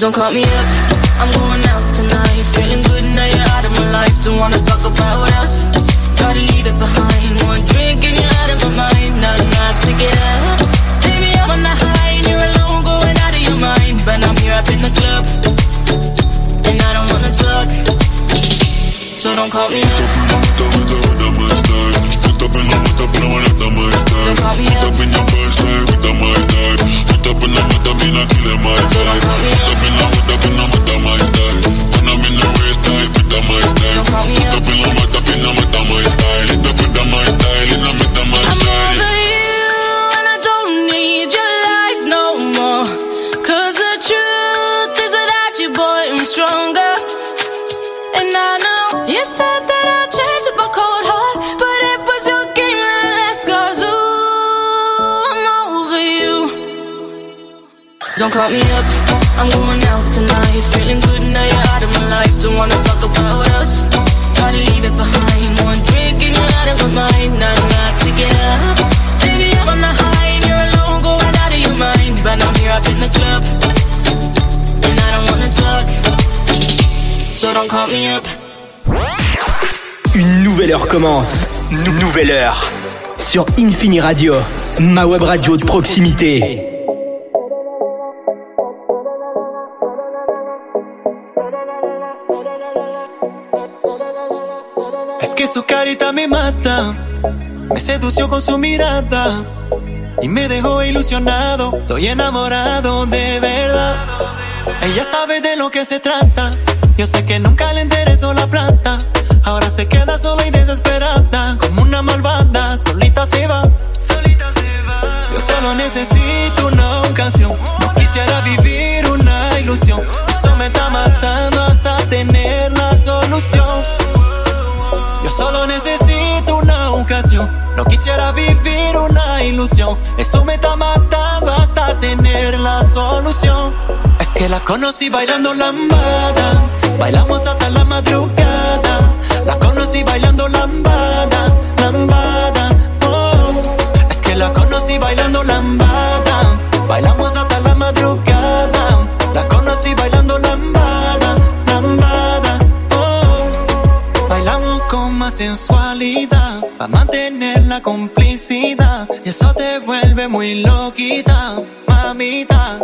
Don't call me up, I'm going out tonight. Feeling good now you're out of my life. Don't wanna talk about us, gotta leave it behind. One drink and you're out of my mind. Not enough to get up. Baby, I'm on the high and you're alone, going out of your mind. But I'm here up in the club, and I don't wanna talk, so don't call me up. Don't call me up. Don't call me up, I'm going out tonight. Feeling good now you're out of my life. Don't wanna talk about us, gotta leave it behind. One drink and you're out of my mind. Not enough to get up. Baby, I'm on the high and you're alone, going out of your mind. But I'm here up in the club, and I don't wanna talk, so don't call me up. Une nouvelle heure commence, nouvelle heure sur Infini Radio, ma web radio de proximité. Es que su carita me mata, me sedució con su mirada y me dejó ilusionado. Estoy enamorado de verdad. Ella sabe de lo que se trata. Yo sé que nunca le interesó la plata. Ahora se queda sola y desesperada, como una malvada, solita se va. Yo solo necesito una ocasión. No quisiera vivir una ilusión. Eso me está matando hasta tener la solución. Yo solo necesito una ocasión. No quisiera vivir una ilusión. Eso me está matando hasta tener la solución. Es que la conocí bailando lambada. Bailamos hasta la madrugada. La conocí bailando lambada, lambada, oh. Es que la conocí bailando lambada. Bailamos hasta la madrugada. La conocí bailando lambada, lambada, oh. Bailamos con más sensualidad para mantener la complicidad. Y eso te vuelve muy loquita, mamita.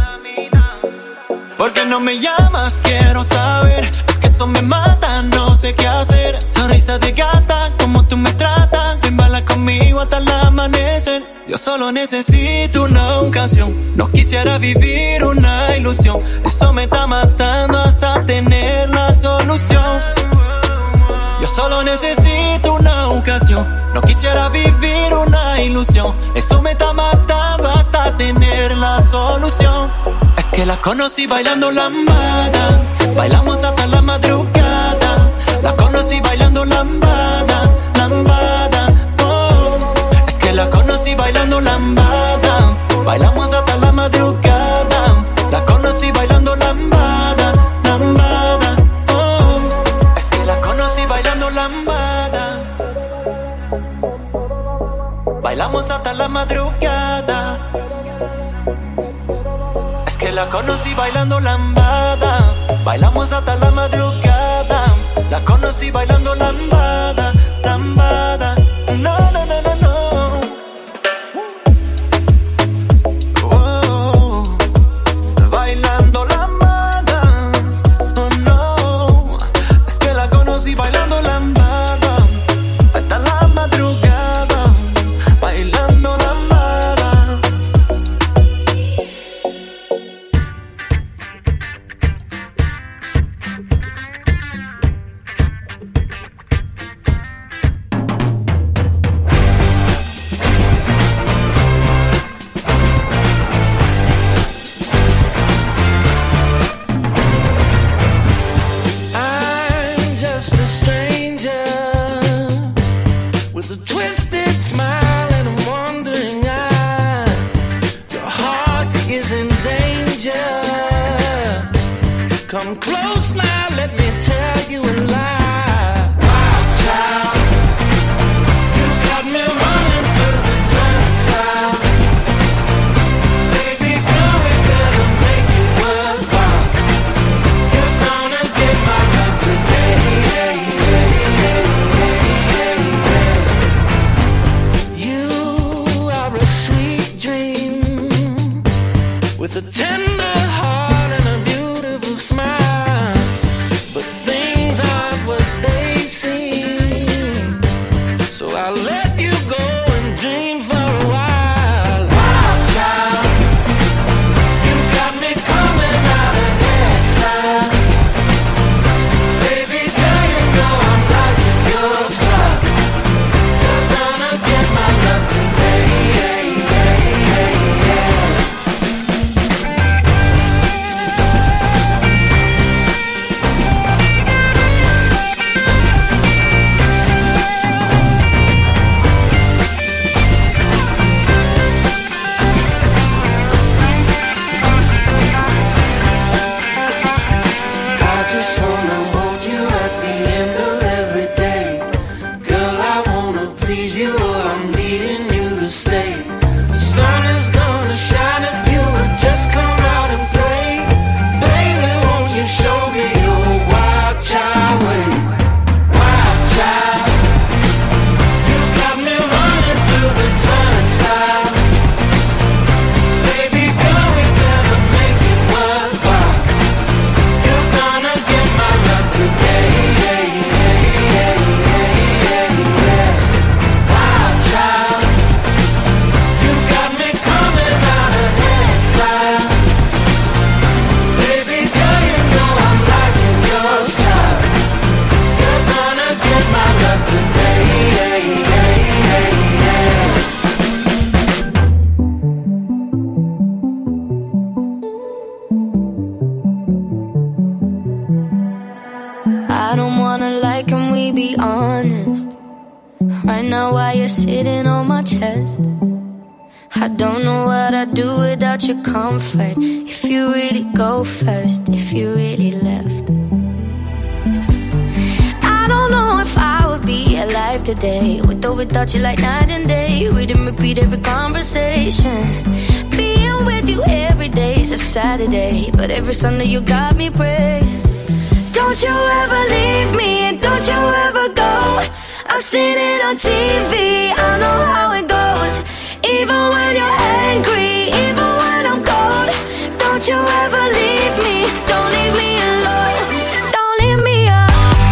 ¿Por qué no me llamas? Quiero saber. Es que eso me mata, no sé qué hacer. Sonrisa de gata, como tú me tratas. Ven, baila conmigo hasta el amanecer. Yo solo necesito una ocasión. No quisiera vivir una ilusión. Eso me está matando hasta tener la solución. Yo solo necesito una ocasión. No quisiera vivir una ilusión. Eso me está matando hasta tener la solución. Es que la conocí bailando lambada. Bailamos hasta la madrugada. La conocí bailando lambada, lambada, oh. Es que la conocí bailando lambada. Bailamos hasta la madrugada. La conocí bailando lambada, lambada, oh. Es que la conocí bailando lambada. Bailamos hasta la madrugada. Es que la conocí bailando lambada. Bailamos hasta la madrugada. La conocí bailando lambada, lambada. No, no, no, no, no. Oh, bailando lambada. Oh, no. Es que la conocí bailando lambada. Hasta la madrugada. Bailando lambada. I don't wanna lie, can we be honest? Right now while you're sitting on my chest, I don't know what I'd do without your comfort. If you really go first, if you really left, I don't know if I would be alive today, with or without you like night and day. Read and repeat every conversation. Being with you every day is a Saturday, but every Sunday you got me praying. Don't you ever leave me, and don't you ever go. I've seen it on TV, I know how it goes. Even when you're angry, even when I'm cold, don't you ever leave me, don't leave me alone. Don't leave me alone.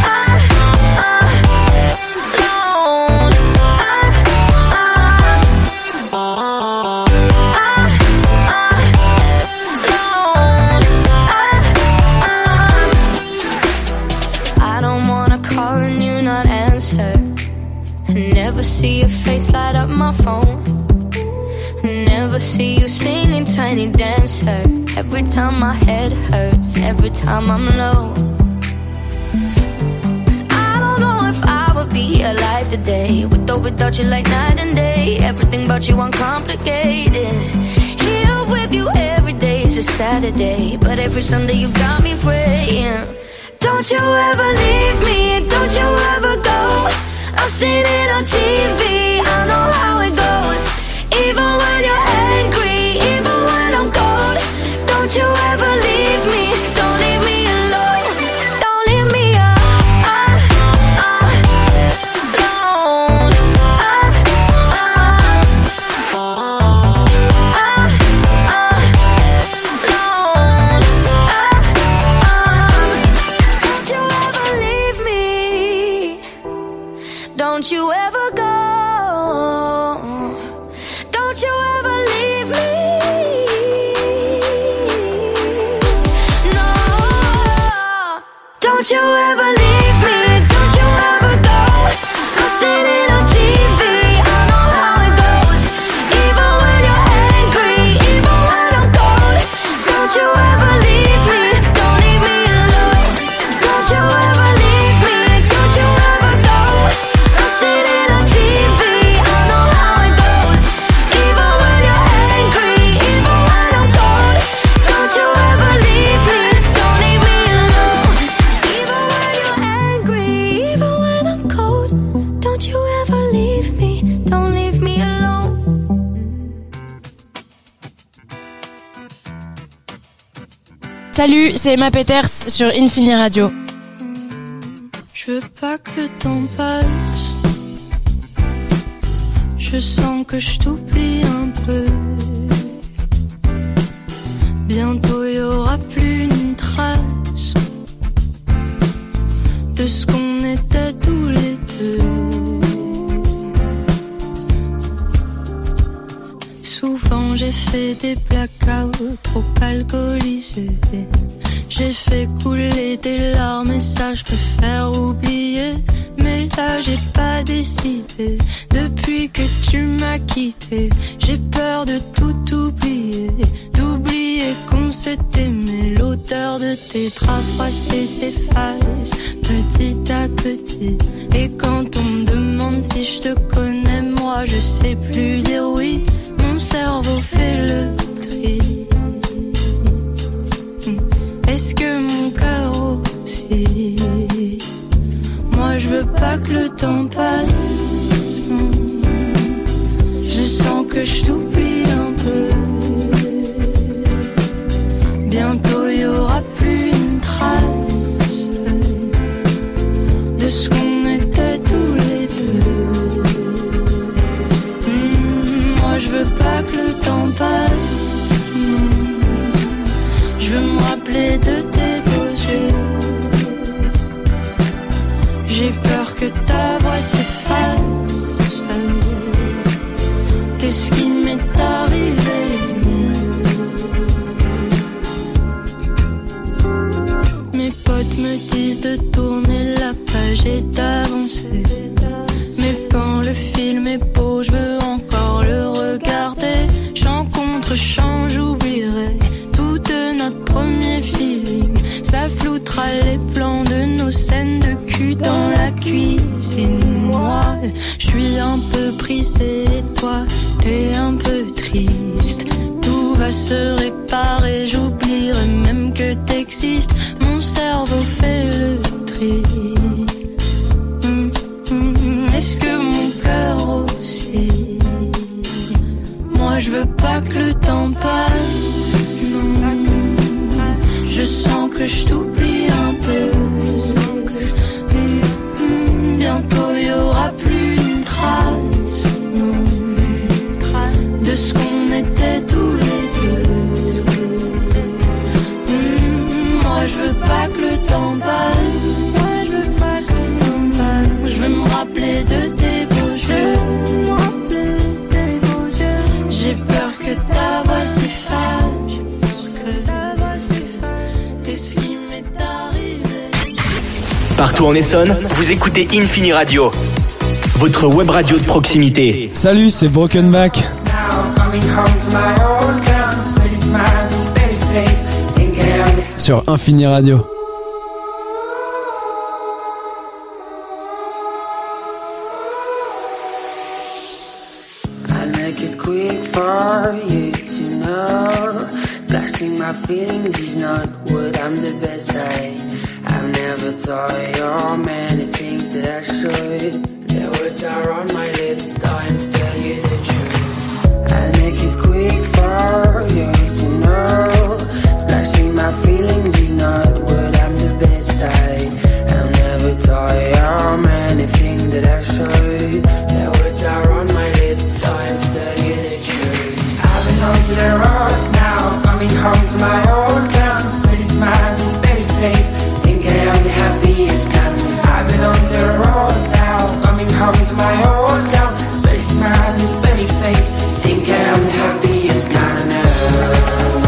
I don't wanna call and you not answer. Never see your face light up my phone. Never see you singing Tiny Dancer. Every time my head hurts, every time I'm low. 'Cause I don't know if I would be alive today, with or without you like night and day. Everything about you uncomplicated. Here with you every day is a Saturday, but every Sunday you got me praying. Don't you ever leave me, don't you ever go. I've seen it on TV, I know how it goes. Even when you're angry, even when I'm cold, don't you ever leave me, don't leave me alone. Don't leave me alone. Don't you ever leave me, don't you ever go. Don't you ever leave me. No. Don't you ever leave me. Don't you ever go. I've seen it on TV. I know how it goes. Even when you're angry, even when I'm cold. Don't you ever leave me. Don't leave me alone. Don't you ever leave me. Don't you ever go. I've seen it on TV. I know how it goes. Even when you're angry, even when I'm cold. Don't you ever leave me. Don't leave me alone. Even when you're angry, even when I'm cold. Don't you ever leave me. Don't leave me alone. Salut, c'est Emma Peters sur Infini Radio. Je veux pas que le temps passe. Je sens que je t'oublie un peu. Bientôt y aura plus une trace de ce qu'on était tous les deux. Souvent j'ai fait des blackouts trop alcoolisés. J'ai fait couler des larmes et ça je préfère oublier. Mais là j'ai pas décidé. Depuis que tu m'as quitté, j'ai peur de tout oublier. D'oublier qu'on s'est aimé. L'odeur de tes draps froissés s'efface petit à petit. Et quand on me demande si je te connais, moi je sais plus dire oui. Mon cerveau fait le tri. Est-ce que mon cœur aussi? Moi je veux pas que le temps passe. Je sens que je t'oublie un peu. Bientôt y aura plus une trace de ce qu'on était tous les deux. Moi je veux pas que le temps passe. Je veux me rappeler de tes beaux yeux. J'ai peur que ta voix s'efface. Qu'est-ce qui m'est arrivé? Mes potes me disent de tourner la page et d'avancer. Mais quand le film est beau, je veux encore le regarder. Chant contre chant, j'oublierai tout de notre premier feeling. Ça floutera les plans de nos scènes pris. Est-ce que mon cœur aussi? Moi je veux pas que le temps passe, non. Je sens que je t'oublie un peu. Bientôt y aura plus une trace, non, de ce qu'on était tous les deux. Moi je veux pas que le temps passe. Moi je veux pas que le temps passe. Je veux me rappeler de tes beaux yeux. J'ai peur que ta voix s'efface. Qu'est-ce qui m'est arrivé? Partout en Essonne, vous écoutez Infini Radio, votre web radio de proximité. Salut, c'est Broken Back. Sur Infini Radio. I'll make it quick for you to know. Splashing my feelings is not what I'm the best at. I've never told you many things that I should. The words are on my lips, time to tell you the truth. I'll make it quick for you to know. Splashing my feelings is not what I'm the best at. I've never told you many things that I should. The words are on my lips, time to tell you the truth. I've been on to the roads now, coming home to my old town. Steady smile, this steady face, think I am the happiest man. I've been on the roads now, coming home to my old town. Steady smile, this steady face, think I am the happiest man on earth.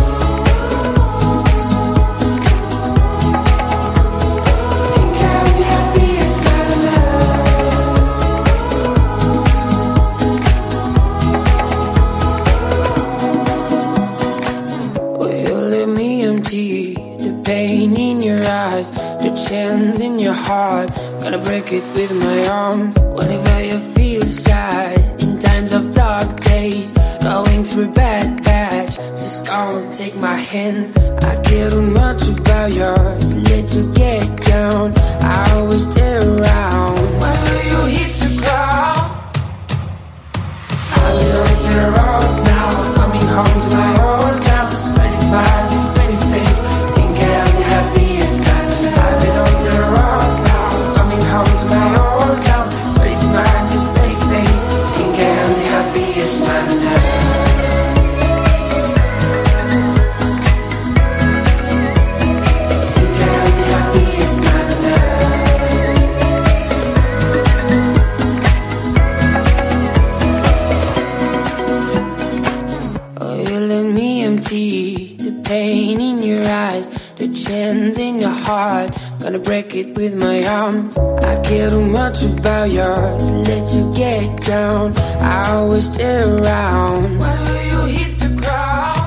In your heart, gonna break it with my arms. Whenever you feel sad, in times of dark days, going through bad patch, just go and take my hand. I care too much about yours, let you get down. I always stay around whenever you hit the ground. I'll be on the roads now, coming home to my old town. Spread a smile, this pretty face, think I'm the happiest man. I've been on the roads now, coming home to my old town. Spread a smile, this pretty face, think I'm the happiest man on earth. The pain in your eyes, the chains in your heart, gonna break it with my arms. I care too much about yours, let you get down. I always stay around whenever you hit the ground.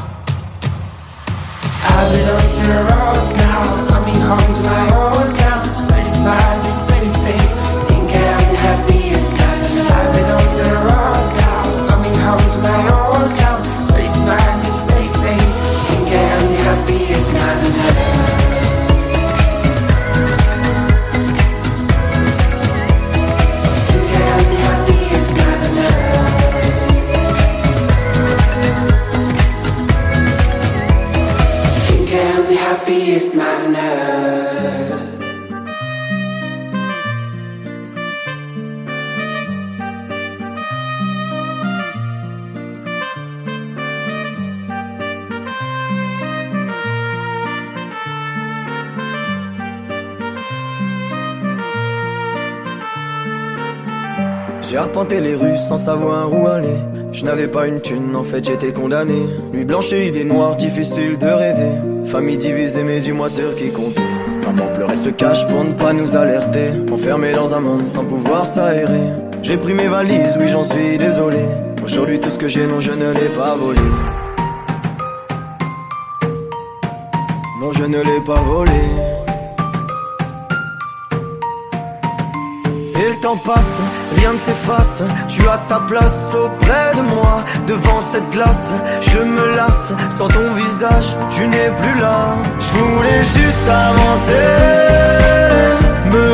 I've been on the roads now, coming home to my old town. Spread a smile, this pretty face, think I'm the happiest man. I've been on the roads now, coming home to my old town. Spread a smile, this pretty face, think I'm the happiest man on earth. Happiest man on earth. J'ai arpenté les rues sans savoir où aller. Je n'avais pas une thune, en fait j'étais condamné. Nuit blanche et idées noires, difficile de rêver. Famille divisée, mais dis-moi sur qui compter. Maman pleurait se cache pour ne pas nous alerter. Enfermé dans un monde sans pouvoir s'aérer. J'ai pris mes valises, oui j'en suis désolé. Aujourd'hui tout ce que j'ai, non je ne l'ai pas volé. Non je ne l'ai pas volé. Et le temps passe, rien ne s'efface. Tu as ta place auprès de moi. Devant cette glace, je me lasse. Sans ton visage, tu n'es plus là. Je voulais juste avancer, me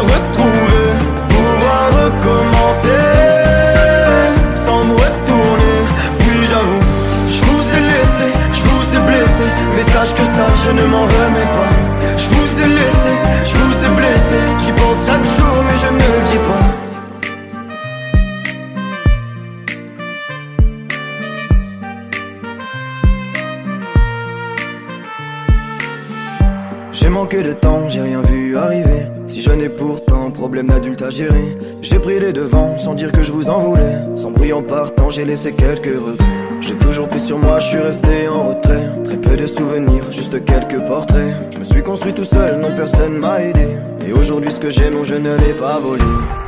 manqué de temps, j'ai rien vu arriver. Si jeune et pourtant, problème d'adulte à gérer. J'ai pris les devants sans dire que je vous en voulais. Sans bruit en partant, j'ai laissé quelques regrets. J'ai toujours pris sur moi, je suis resté en retrait. Très peu de souvenirs, juste quelques portraits. Je me suis construit tout seul, non personne m'a aidé. Et aujourd'hui ce que j'ai, non je ne l'ai pas volé.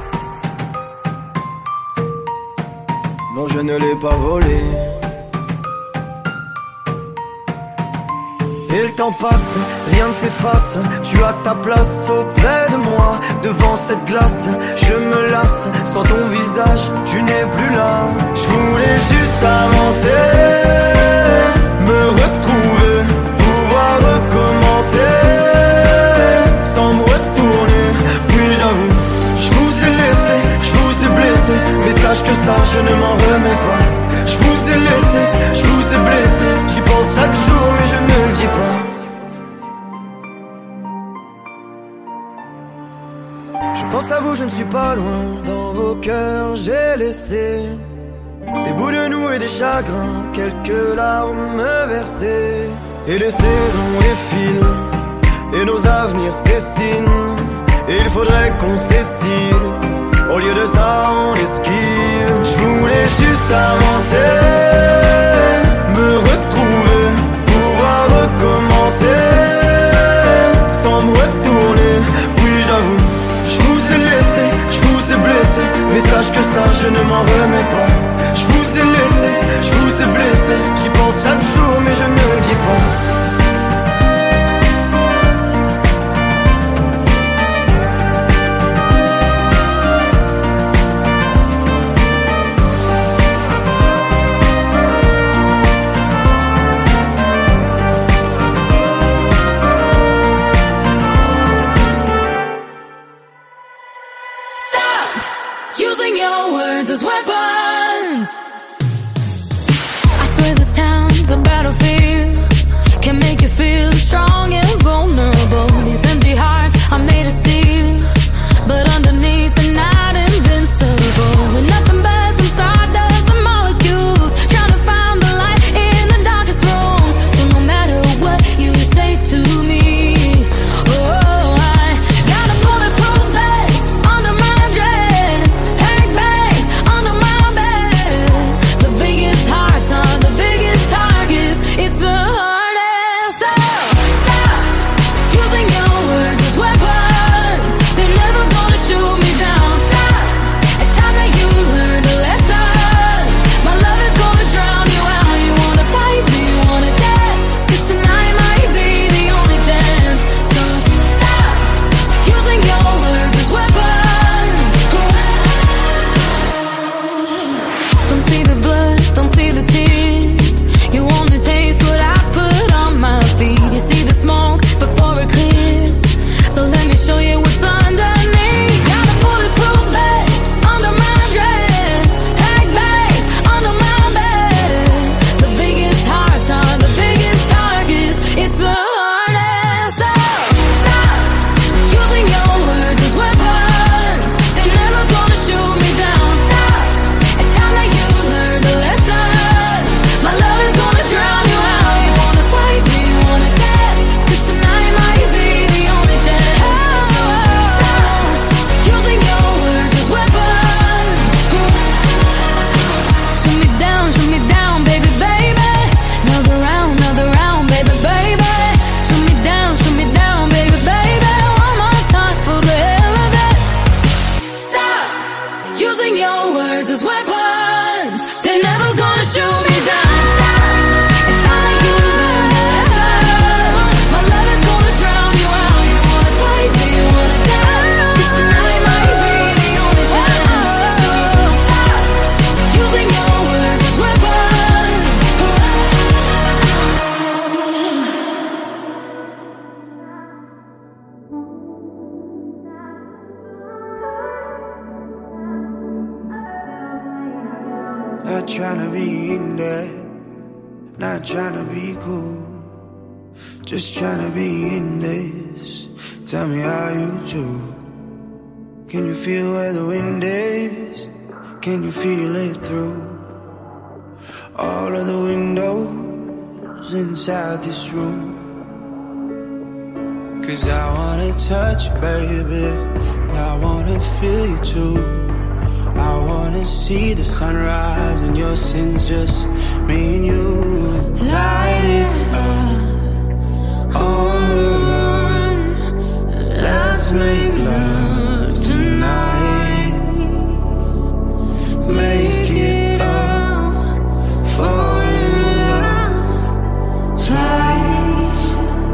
Non je ne l'ai pas volé. Et le temps passe, rien ne s'efface. Tu as ta place auprès de moi. Devant cette glace, je me lasse. Sans ton visage, tu n'es plus là. Je voulais juste avancer, me retrouver, pouvoir recommencer, sans me retourner. Puis j'avoue, je vous ai laissé, je vous ai blessé. Mais sache que ça, je ne m'en remets pas. Je vous ai laissé, je vous ai blessé. J'y pense chaque jour, mais je ne le dis pas. Je pense à vous, je ne suis pas loin. Dans vos cœurs, j'ai laissé des bouts de nous et des chagrins, quelques larmes versées. Et les saisons défilent, et nos avenirs se dessinent. Et il faudrait qu'on se décide. Au lieu de ça, on esquive. Je voulais juste avancer, me retrouver, pouvoir recommencer, sans me retourner. Oui, j'avoue, je vous ai laissé, je vous ai blessé. Mais sache que ça, je ne m'en remets pas. Je vous ai laissé, je vous ai blessé. J'y pense chaque jour, mais je ne le dis pas. Using your words as weapons. I swear this town's a battlefield. Can make you feel strong and vulnerable. These empty hearts are made of steel, but underneath they're not invincible. With nothing but some stardust and molecules, trying to find the light in the darkest rooms. So no matter what you say to me, Not tryna be in there, not tryna be cool, just tryna be in this. Tell me how you do. Can you feel where the wind is? Can you feel it through all of the windows inside this room? 'Cause I wanna touch you, baby, and I wanna feel you too. I wanna see the sunrise and your sins, just me and you. Light it up on the run. Let's make love tonight. Make it up, fall in love twice.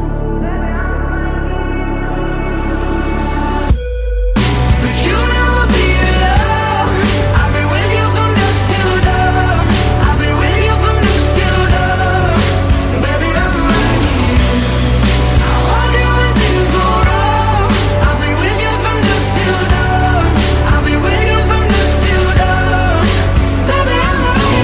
But you'll never be alone. I'll be with you from dusk till dawn. I'll be with you from dusk till dawn. Baby, I'm right here. I want you when things go wrong. I'll be with you from dusk till dawn. I'll be with you from dusk till dawn. Baby, I'm right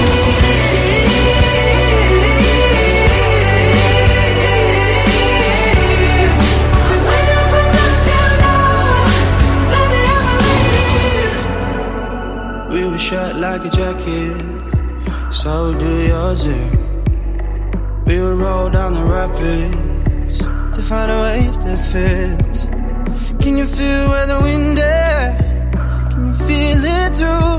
here. I'll be with you from dusk till dawn. Baby, I'm right here. We were shut like a jacket, so do yours. We would roll down the rapids to find a wave that fits. Can you feel where the wind is? Can you feel it through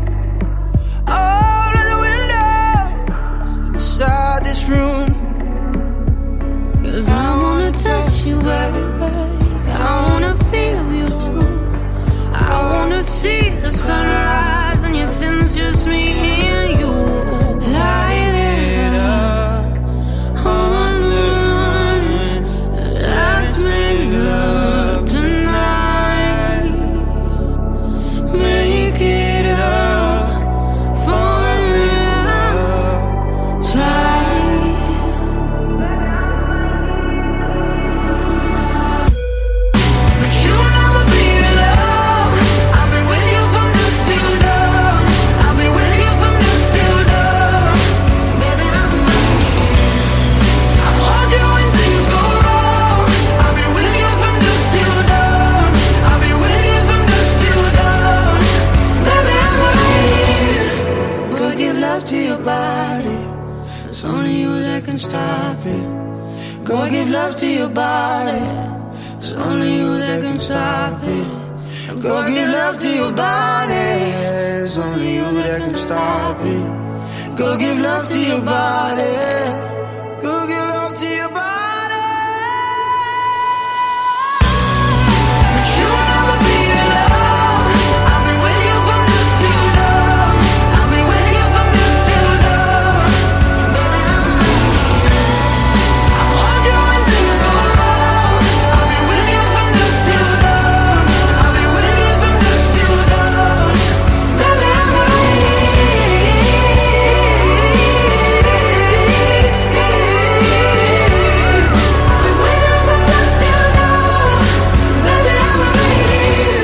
all of the windows inside this room? 'Cause I wanna touch you, baby. I wanna feel you too. I wanna see the sunrise and your sins, just me and you. Light it up on the run. Let's make love tonight. Make it up, fall in love twice. But you'll never be alone. I'll be with you from dusk till dawn. I'll be with you from dusk till dawn. Baby, I'm right here. I want you when things go wrong. I'll be with you from dusk till dawn. I'll be with you from dusk till dawn. Baby, I'm right here. Go give love to your body. It's only you that can stop it. Go give love to your body. It's only you that can stop it. Go give love to your body. It's only you that can stop it. Go give love to your body. Go give love to your body. But you'll never be alone. I'll be with you from dusk till dawn. I'll be with you from dusk till dawn. Baby, I'm right here. I want you when things go wrong. I'll be with you from dusk till dawn. I'll be with you from dusk till dawn. Baby, I'm right here. I'll be with you from dusk till dawn. Baby, I'm right here.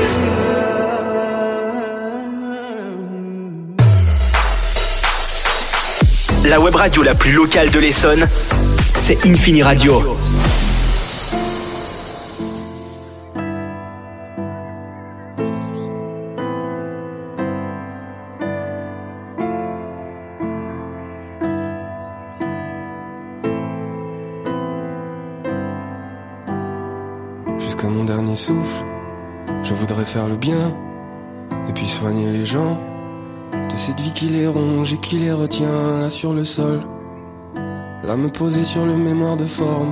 La web radio la plus locale de l'Essonne, c'est Infini Radio. Jusqu'à mon dernier souffle, je voudrais faire le bien et puis soigner les gens de cette vie qui les ronge et qui les retient là sur le sol. Là me poser sur le mémoire de forme.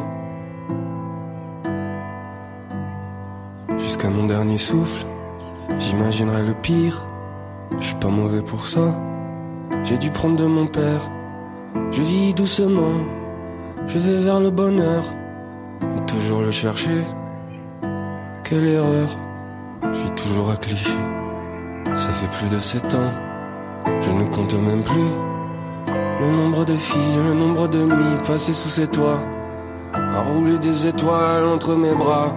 Jusqu'à mon dernier souffle, j'imaginerai le pire. Je suis pas mauvais pour ça. J'ai dû prendre de mon père. Je vis doucement, je vais vers le bonheur, mais toujours le chercher. Quelle erreur, je vis toujours à Clichy. Ça fait plus de 7 ans, je ne compte même plus le nombre de filles, le nombre de nuits passées sous ses toits, à rouler des étoiles entre mes bras.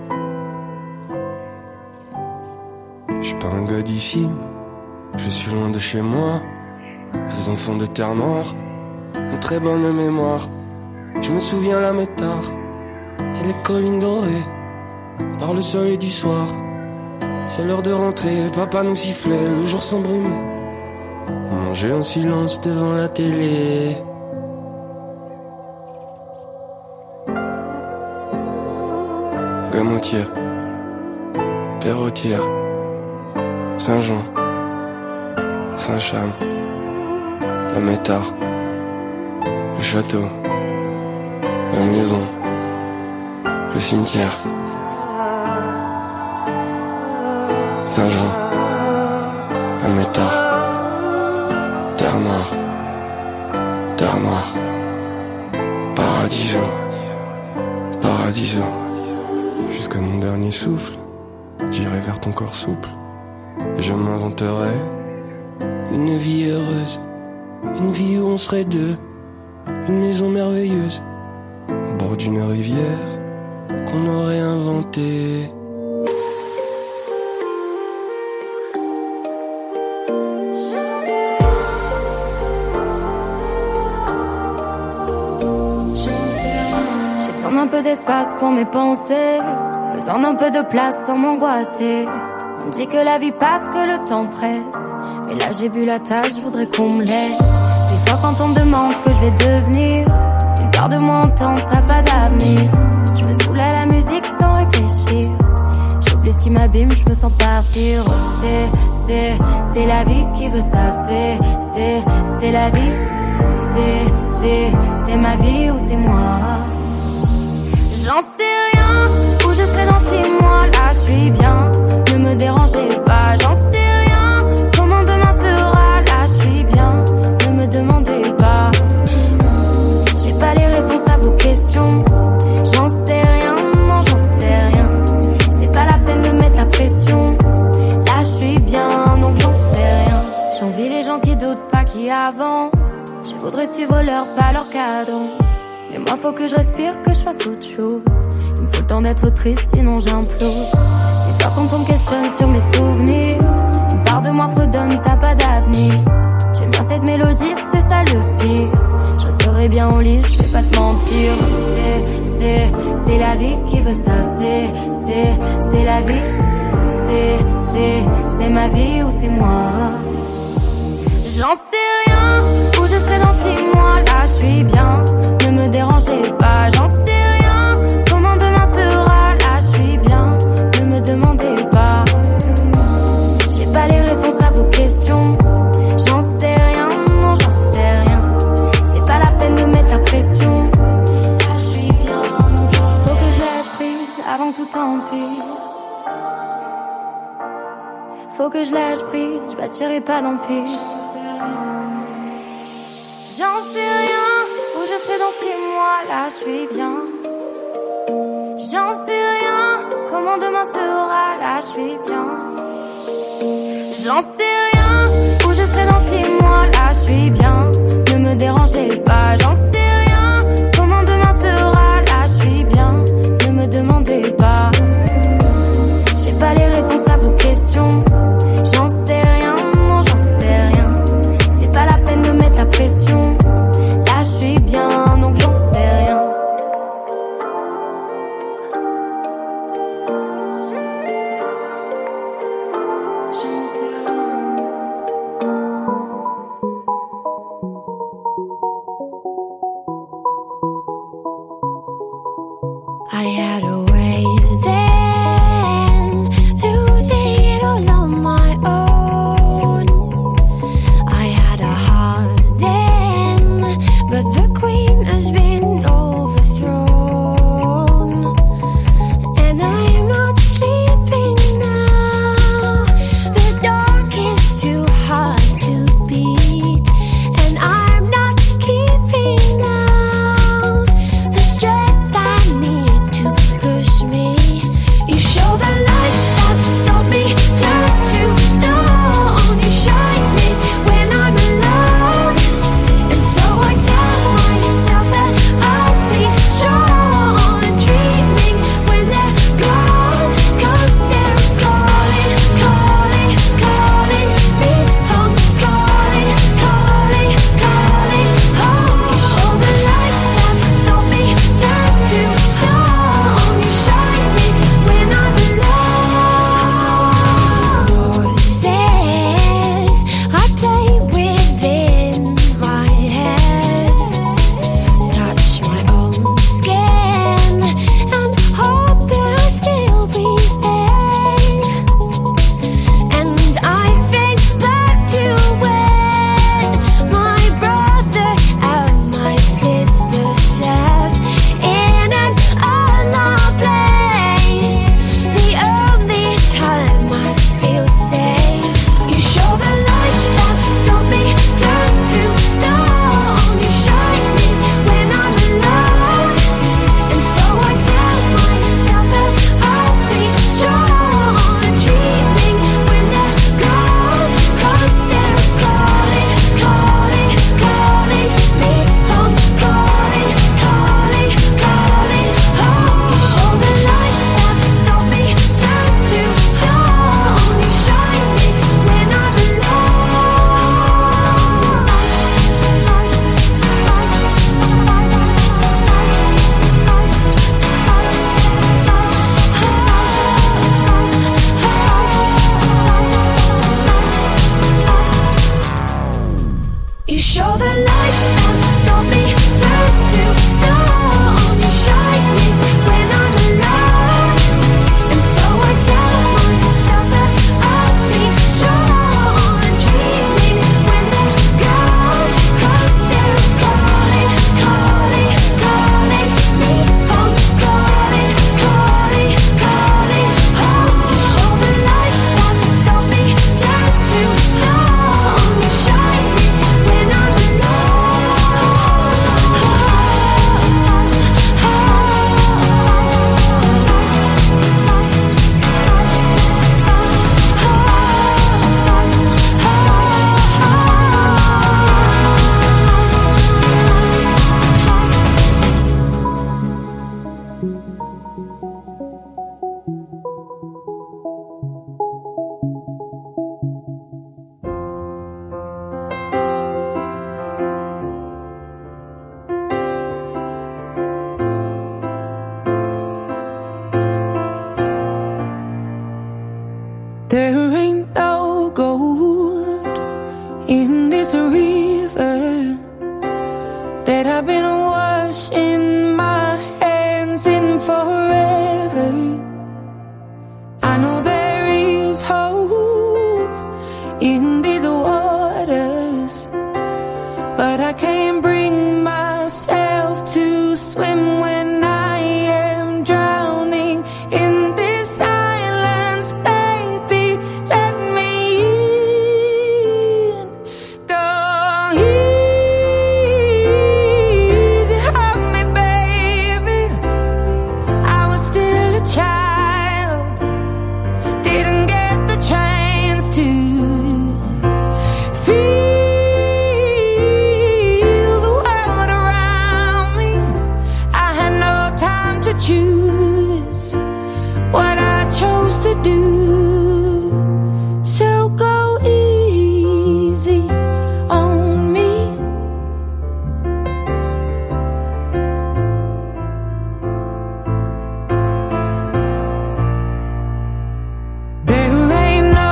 Je suis pas un gars d'ici, je suis loin de chez moi. Ces enfants de terre noire ont très bonne mémoire. Je me souviens la métard et les collines dorées par le soleil du soir. C'est l'heure de rentrer, papa nous sifflait, le jour s'embrumait. On mangeait en silence devant la télé. Gamotière, Perrotière, Saint-Jean, Saint-Cham, la Métard, le château, la maison, le cimetière, Saint-Jean, la Métard, Terre Noire, Terre Noire, Paradiso, Paradiso. Jusqu'à mon dernier souffle, j'irai vers ton corps souple. Et je m'inventerai une vie heureuse, une vie où on serait deux, une maison merveilleuse, au bord d'une rivière qu'on aurait inventée. Un peu d'espace pour mes pensées, besoin d'un peu de place sans m'angoisser. On dit que la vie passe, que le temps presse, mais là j'ai bu la tasse, je voudrais qu'on me laisse. Des fois quand on me demande ce que je vais devenir, une part de moi entend t'as pas d'avenir. Je me saoule à la musique sans réfléchir, j'oublie ce qui m'abîme, je me sens partir. Oh, c'est la vie qui veut ça, c'est la vie, c'est ma vie ou c'est moi. J'en sais rien, où je serai dans 6 mois, là je suis bien, ne me dérangez pas. J'en sais rien, comment demain sera, là je suis bien, ne me demandez pas. J'ai pas les réponses à vos questions, j'en sais rien, non j'en sais rien. C'est pas la peine de mettre la pression, là je suis bien, donc j'en sais rien. J'envie les gens qui doutent pas, qui avancent, je voudrais suivre leur pas, leur cadence. Mais moi faut que je respire, que je fasse autre chose. Il me faut le temps d'être triste, sinon j'implose. Des fois quand on me questionne sur mes souvenirs, une part de moi fredonne, t'as pas d'avenir. J'aime bien cette mélodie, c'est ça le pire. Je serai bien au lit, je vais pas te mentir. C'est la vie qui veut ça, c'est la vie. C'est ma vie ou c'est moi. J'en sais rien, où je serai dans 6 mois, là je suis bien. Ne me dérangez pas, j'en sais rien. Comment demain sera, là je suis bien. Ne me demandez pas. J'ai pas les réponses à vos questions. J'en sais rien, non j'en sais rien. C'est pas la peine de mettre la pression. Là je suis bien. Faut que je lâche prise avant que tout empire. Faut que je lâche prise, je bâtirai pas d'empire. J'en sais rien, où je serai dans 6 mois, là je suis bien. J'en sais rien, comment demain sera, là je suis bien. J'en sais rien, où je serai dans 6 mois, là je suis bien. Ne me dérangez pas, j'en sais rien, comment demain sera, là je suis bien. Ne me demandez pas. J'ai pas les réponses à vos questions. J'en sais rien, non j'en sais rien. C'est pas la peine de mettre la pression. Là je suis bien, donc j'en sais rien. J'en sais rien. There ain't no gold in this river that I've been washing my hands in forever. I know there is hope in these waters, but I can't bring myself to swim when I am drowning in this silence. Baby, let me in. Go easy on me, baby. I was still a child, didn't get the chance to feel the world around me. I had no time to choose what I chose to do. So go easy on me. There ain't no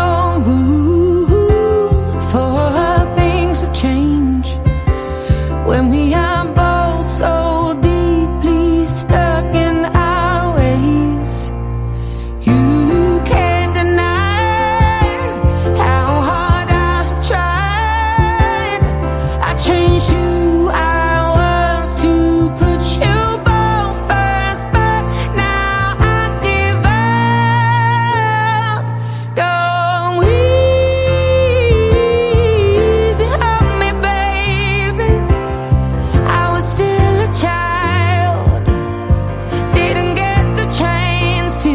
room for things to change when we are both so deeply stuck in our ways. You can't deny how hard I've tried. I changed who I was to put you both first, but now I give up. Go easy on me, baby. I was still a child, didn't get the chance to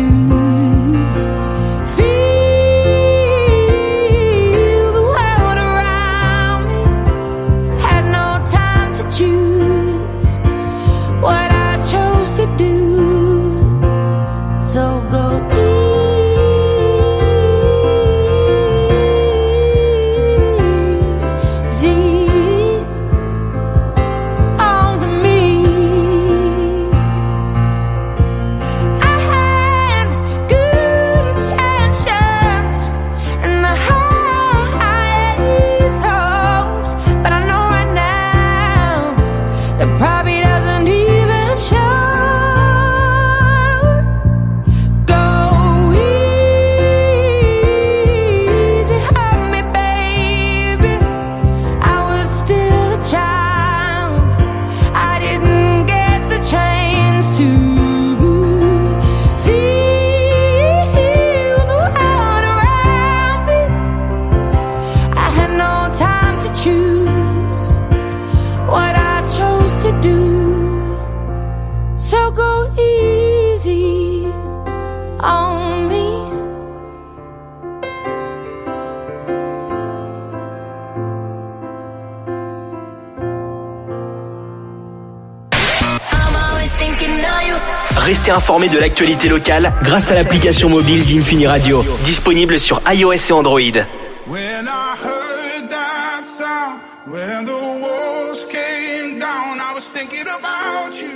feel the world around me. Had no time to choose what I chose to do. So go easy on me. I had good intentions and the highest hopes, but I know right now that probably doesn't even show. Go easy on me, baby. I was still a child, I didn't get the chance to feel the world around me. I had no time to choose what I chose to do. So go easy on me. I'm always thinking of you. Restez informés de l'actualité locale grâce à l'application mobile d'Infini Radio, disponible sur iOS et Android. When I heard that sound, when the walls came down, I was thinking about you,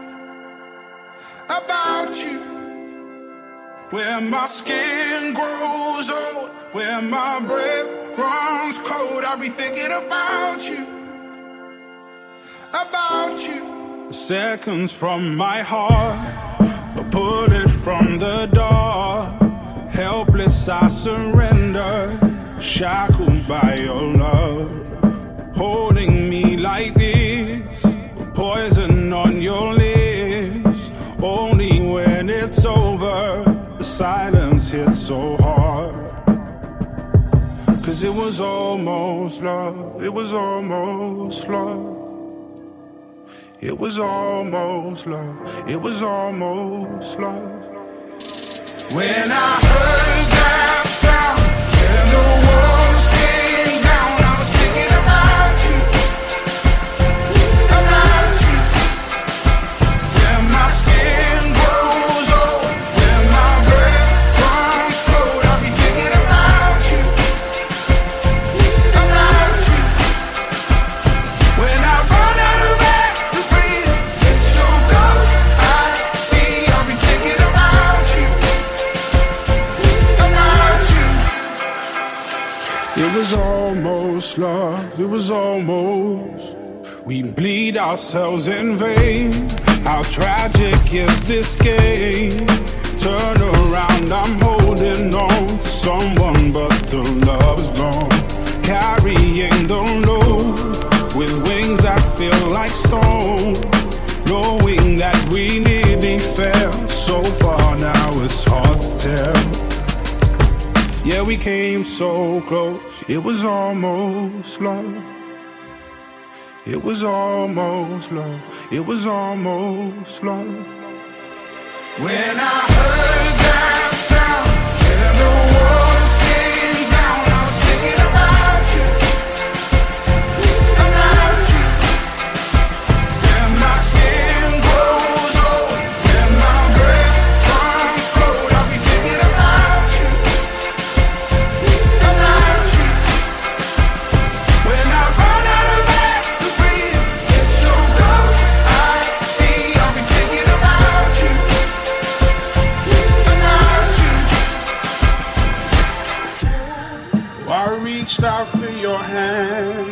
about you. Where my skin grows old, where my breath runs cold, I'll be thinking about you, about you. Seconds from my heart, a bullet from the door. Helpless I surrender, shackled by your love. Holding me like this, poison on your lips. Only when it's over, the silence hits so hard. 'Cause it was almost love, it was almost love. It was almost love, it was almost love. When I heard that sound, when the walls came down, I was thinking about you, about you. When my skin grows old, when my breath runs cold, I'll be thinking about you, about you. When I run out of air to breathe, it's your ghost I see, I'll be thinking about you. was almost love, it was almost. We bleed ourselves in vain. How tragic is this game? Turn around, I'm holding on to someone, but the love is gone. Carrying the load with wings that feel like stone. Knowing that we nearly fell so far, now it's hard to tell. Yeah, we came so close, it was almost love. It was almost love, it was almost love. When I heard that sound and the walls came down, I was thinking about you, about you. And my skin grows old, and my breath comes cold, I'll be thinking about you, about you. When I run out of air to breathe, it's your ghost I see, I'll be thinking about you, about you. I reached out for your hand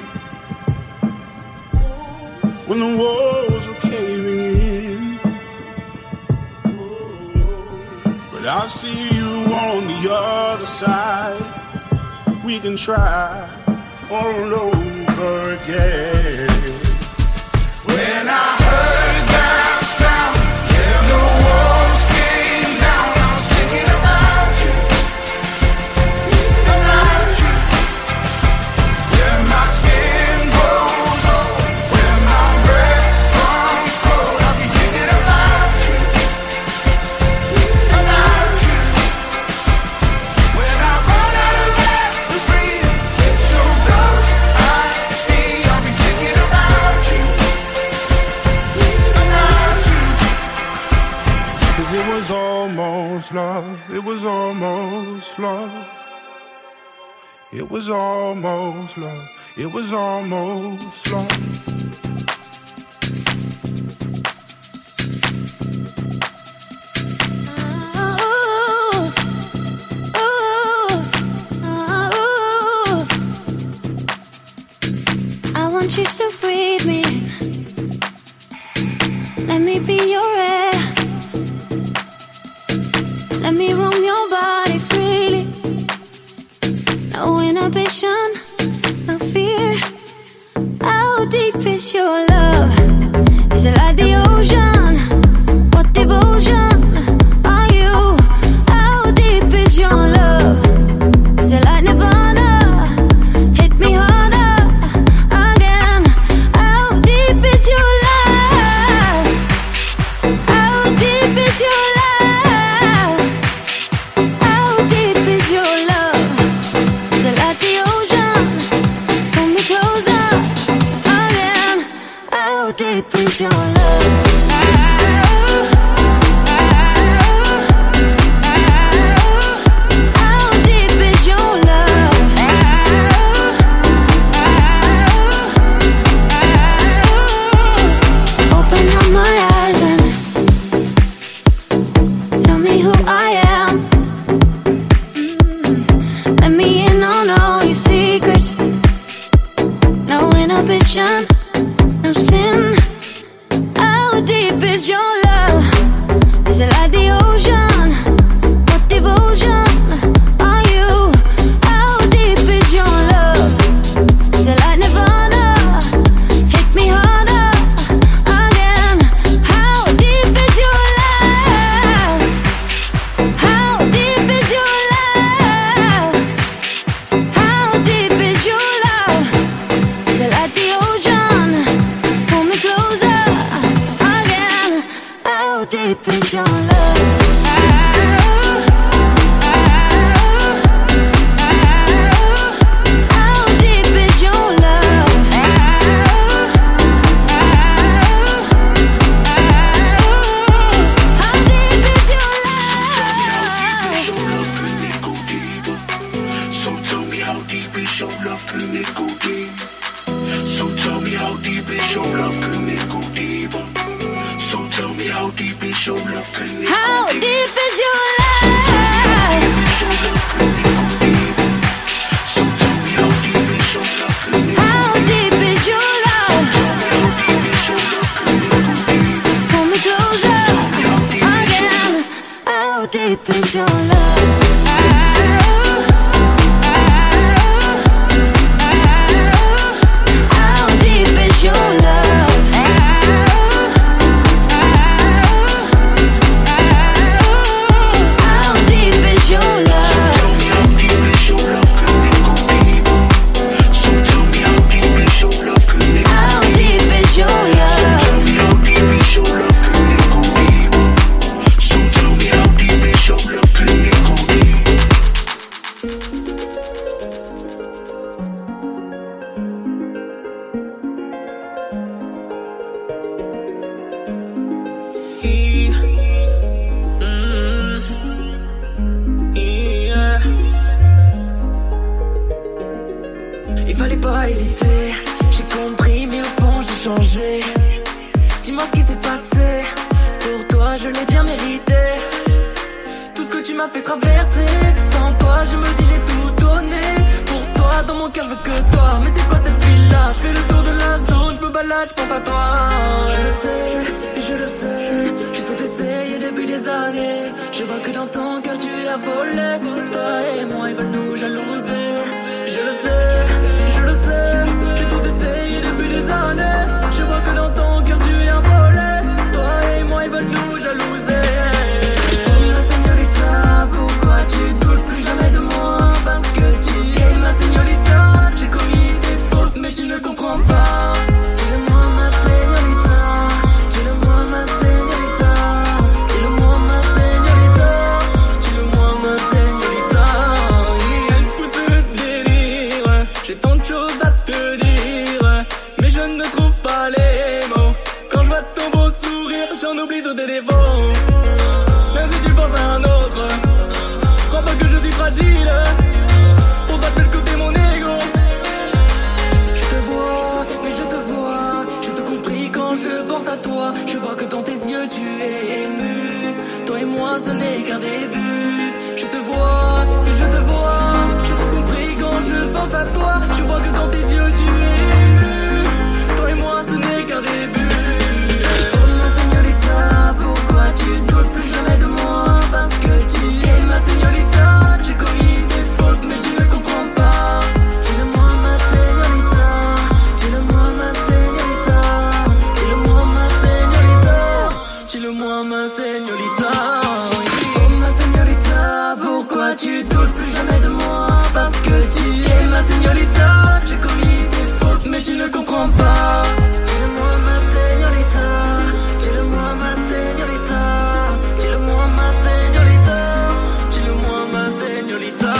when the walls were caving in, but I see you on the other side. We can try all over again. When I heard that sound and the walls came down, I was thinking about you, about you. When my skin grows old, when my breath comes cold, I'll be thinking about you, about you. When I run out of air to breathe, it's your ghost I see, I'll be thinking about you, about you. 'Cause it was almost love, it was almost love. It was almost love, it was almost love. I want you to breathe me. Let me be your air. Let me roam your body freely. No inhibition, no fear. How deep is your love? Is it like the ocean? What devotion are you? How deep is your love? Is it like Nirvana? Hit me harder again. How deep is your love? How deep is your love? How deep is your love? Is it like the ocean? Pull me closer again. How deep is your love? How deep is your love? Open up my eyes and tell me who I am. Let me in on all your secrets. No inhibition, no sin. How deep is your love? Is it like the ocean? What devotion are you? How deep is your love? Is it like Nirvana? Hit me harder again. How deep is your love? How deep is your love? How deep is your love? Is it like the ocean? Pull me closer again. How deep is your love? How deep is your love? How deep is your love? So tell me how deep is your love, can it go deep? So tell me how deep is your love, can it go deeper? So tell me how deep is your love, can it go deeper? How deep is your love? So tell hésité. J'ai compris mais au fond j'ai changé. Dis-moi ce qui s'est passé. Pour toi je l'ai bien mérité. Tout ce que tu m'as fait traverser. Sans toi je me dis j'ai tout donné. Pour toi dans mon cœur je veux que toi. Mais c'est quoi cette ville-là? Je fais le tour de la zone, je me balade, je pense à toi. Je le sais, et je le sais. J'ai tout essayé depuis des années. Je vois que dans ton cœur tu as volé. Toi et moi ils veulent nous jalouser. Je le sais, et je le sais. J'ai tout essayé depuis des années. Je vois que dans ton cœur tu as volé. Toi et moi ils veulent nous jalouser. Ma señorita, pourquoi tu doutes plus jamais de moi? Parce que tu es ma señorita. J'ai commis des fautes mais tu ne comprends pas. Dis-le-moi ma señorita. Dis-le-moi ma señorita. Dis-le-moi ma señorita. Dis-le-moi ma señorita. Il pousse le délire. J'ai tant de choses à te dire, mais je ne trouve pas les mots. Quand je vois ton beau sourire, j'en oublie tous tes défauts. Même si tu penses à un autre, crois pas que je suis fragile. Pour pas de côté mon ego. Je te vois, mais je te vois. J'ai tout compris quand je pense à toi. Je vois que dans tes yeux tu es ému. Toi et moi ce n'est qu'un début. Je te vois, et je te vois. J'ai tout compris quand je pense à toi. Je vois que dans tes yeux tu es ému. Toi et moi ce n'est qu'un début. Ma señorita, pourquoi tu doutes plus jamais de moi? Parce que tu es ma señorita. J'ai commis des fautes mais tu ne comprends pas. Dis-le-moi ma señorita. Dis-le-moi ma señorita. Dis-le-moi ma señorita. Dis-le-moi ma señorita. Oh ma señorita, pourquoi tu doutes plus jamais de moi? Parce que tu es ma señorita. J'ai commis des fautes mais tu ne comprends pas. Dis-le-moi ma señorita. Dis-le-moi ma señorita. Dis-le-moi ma señorita. Dis-le-moi ma señorita.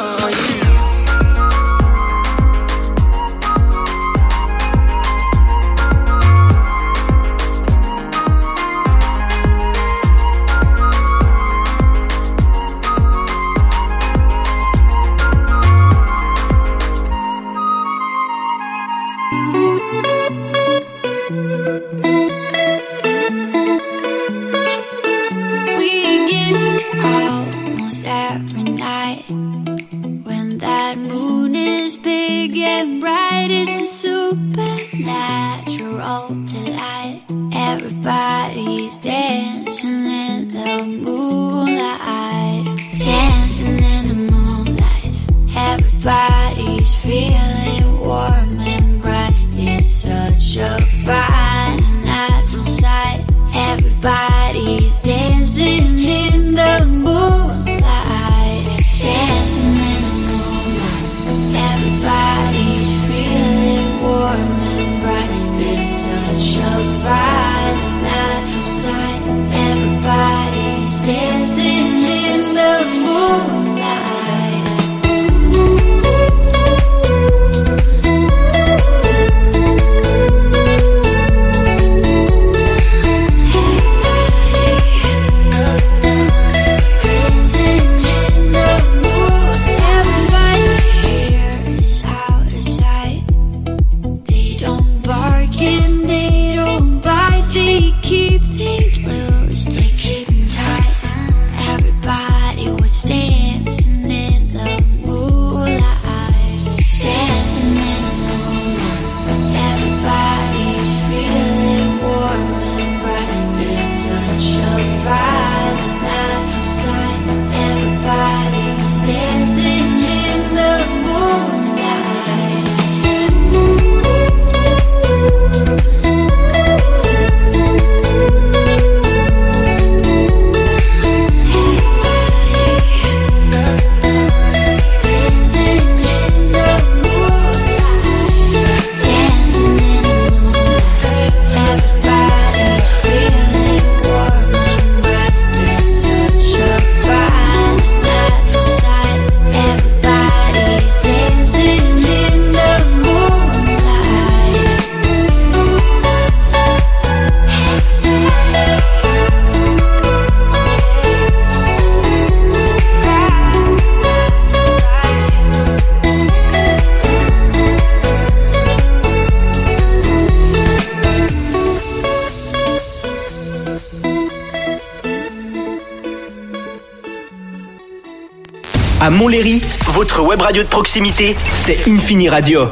We get almost every night when that moon is big and bright. It's a supernatural delight. Everybody's dancing in the moonlight, dancing in the moonlight. Everybody's feeling warm and bright. It's such a fine and natural sight. Everybody's dancing in the moonlight, dancing in the moonlight. Everybody's feeling warm and bright. It's such a fine and natural sight. Everybody's dancing in the moonlight. À Montlhéry, votre web radio de proximité, c'est Infini Radio.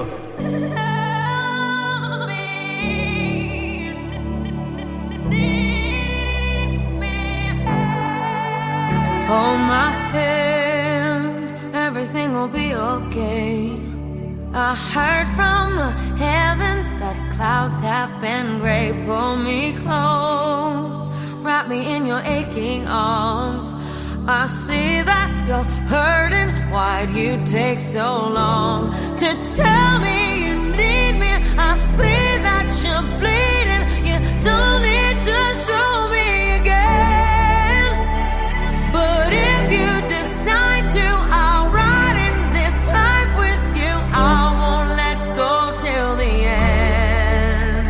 Hold my hand, everything will be okay. I heard from the heavens that clouds have been gray. Pull me close, wrap me in your aching arms. I see that you're hurting, why'd you take so long to tell me you need me? I see that you're bleeding, you don't need to show me again. But if you decide to, I'll ride in this life with you. I won't let go till the end.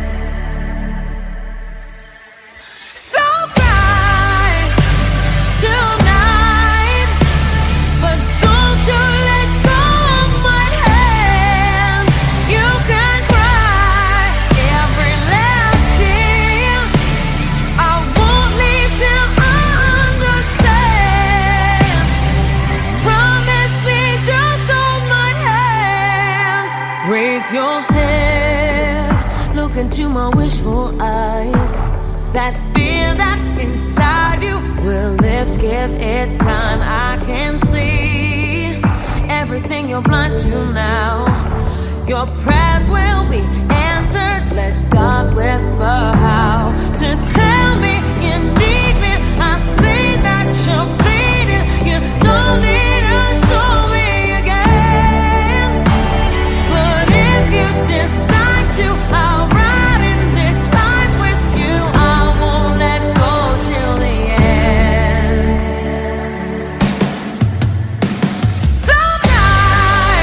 So cry tonight, but don't you let go of my hand. You can cry every last tear. I won't leave till I understand. Promise me, just hold my hand. Raise your head, look into my wishful eyes. That fear that's inside you will lift, give it time. I can see everything you're blind to now. Your prayers will be answered. Let God whisper how to tell me you need me. I see that you're bleeding. You don't need to show me again. But if you decide to, I'll ride in this life with you. I won't let go till the end. So cry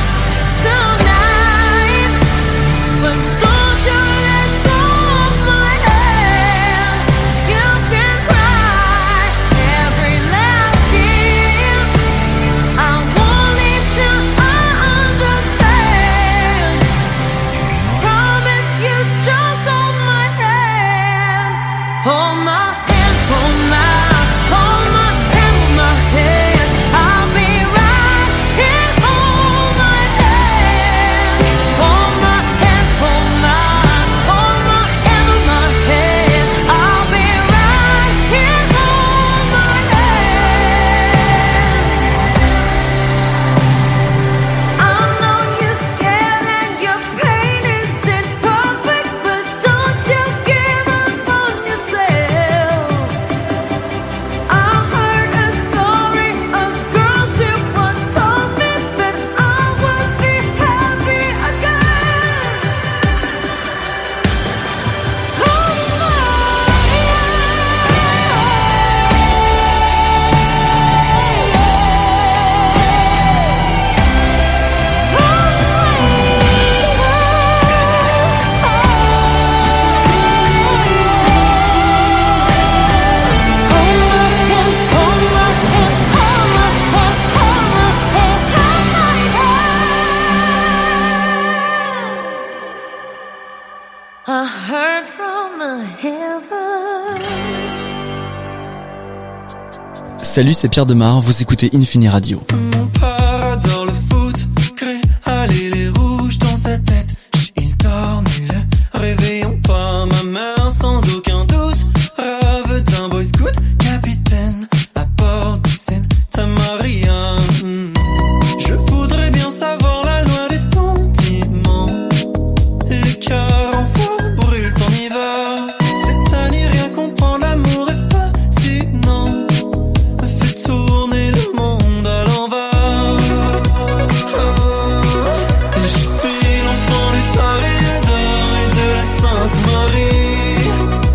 tonight, but don't you let go of my hand. You can cry every last tear. I won't leave till I understand. Promise you, just hold my hand. Hold my hand, hold my hand, hold my hand. I'll be right here. Hold my hand, hold my hand, hold my hand, hold my hand. I'll be right here. Hold my hand. I know you're scared and your pain isn't perfect, but don't you give up on yourself. I heard a story, a girl she once told me that I would be happy again. Hold my I heard from the heavens. Salut, c'est Pierre Demar, vous écoutez Infini Radio. Mon père adore le foot, crée aller les rouges dans sa tête. Il dort nul, réveillons pas ma mère sans aucun doute. Rêve d'un boy scout, capitaine, à bord du Sainte-Marianne. Je voudrais bien savoir la loi des sentiments. Les cœurs en feu brûlent en hiver. C'est à n'y rien comprendre, l'amour est fascinant. Fait tourner le monde à l'envers. Je suis l'enfant du Toréador et de la Sainte-Marie.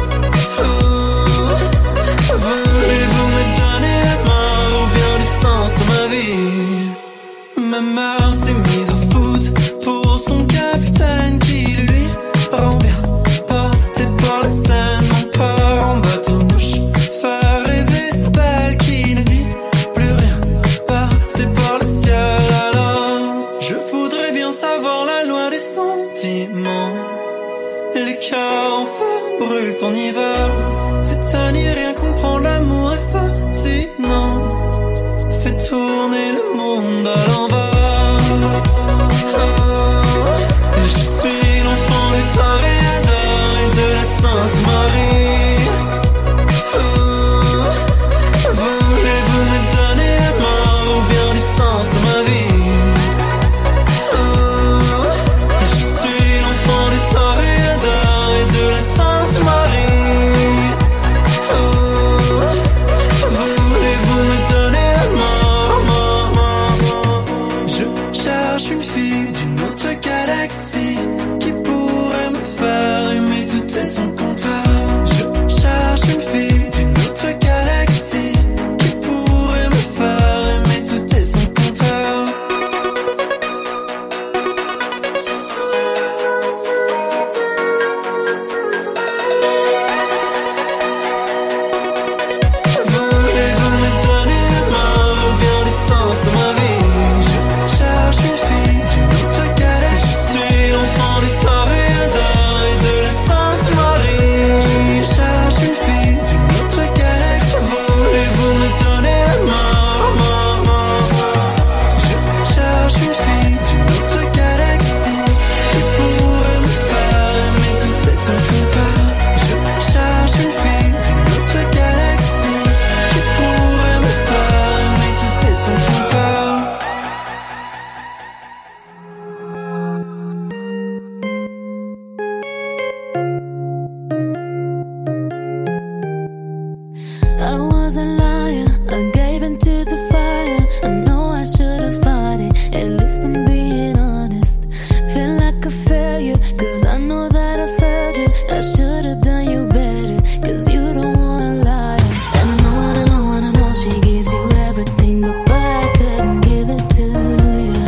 Voulez-vous me donner la main ou bien du sens à ma vie? Ma mère s'est mise au foot pour son capitaine qui lui rend bien. Porté par la Seine, mon père en bateau-mouche. Faire rêver sa belle qui ne dit plus rien. Passé par le ciel alors. Je voudrais bien savoir la loi des sentiments. Les cœurs en feu brûlent en hiver. C'est à n'y rien comprendre, l'amour est fascinant. Fait tourner le monde cherche une fille d'une autre galaxie qui pourrait me faire aimer tout est son compteur. Je cherche une fille d'une autre galaxie qui pourrait me faire aimer tout est son compteur. Voulez-vous me donner la main ou bien du sens à ma vie? Je cherche une fille d'une autre galaxie. Je suis l'enfant des toréadors et de la Sainte Marie. Je cherche une fille d'une autre galaxie. Voulez-vous me donner la main? Je cherche une fille d'une autre galaxie qui pourrait me faire aimer tout est son compteur. Je cherche une fille d'une autre galaxie qui pourrait me faire aimer tout est son compteur. I was a liar, I gave into the fire. I know I should have fought it, at least I'm being honest. Feel like a failure, cause I know that I failed you. I should have done you better, cause you don't wanna lie. And I know she gives you everything, but boy, I couldn't give it to you.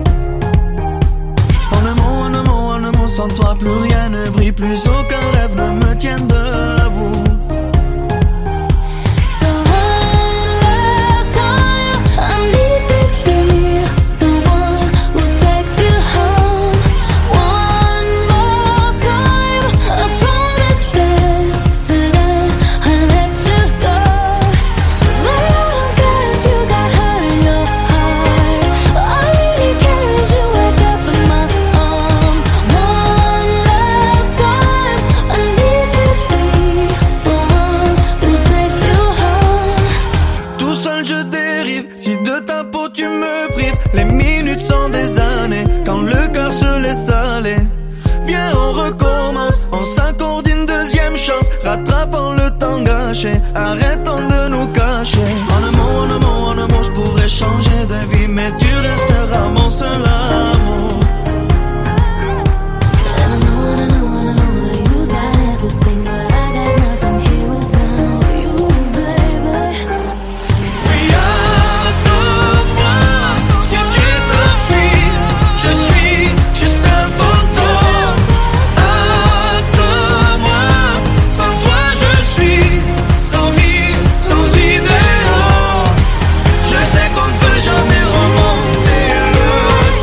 En un mot, sans toi plus rien ne brille, plus aucun rêve ne me tient debout. So one last time, I need to be the one who takes you home. One more time, I promise that after that I'll let you go. But I don't care if you got hurt in your heart. All I really care is you wake up in my arms. One last time, I need to be the one who takes you home. Tout seul je dérive, si de ta peau tu me prives. Les minutes sont des années, quand le cœur se laisse aller. Viens on recommence, on s'accorde une deuxième chance. Rattrapons le temps gâché, arrêtons de nous cacher.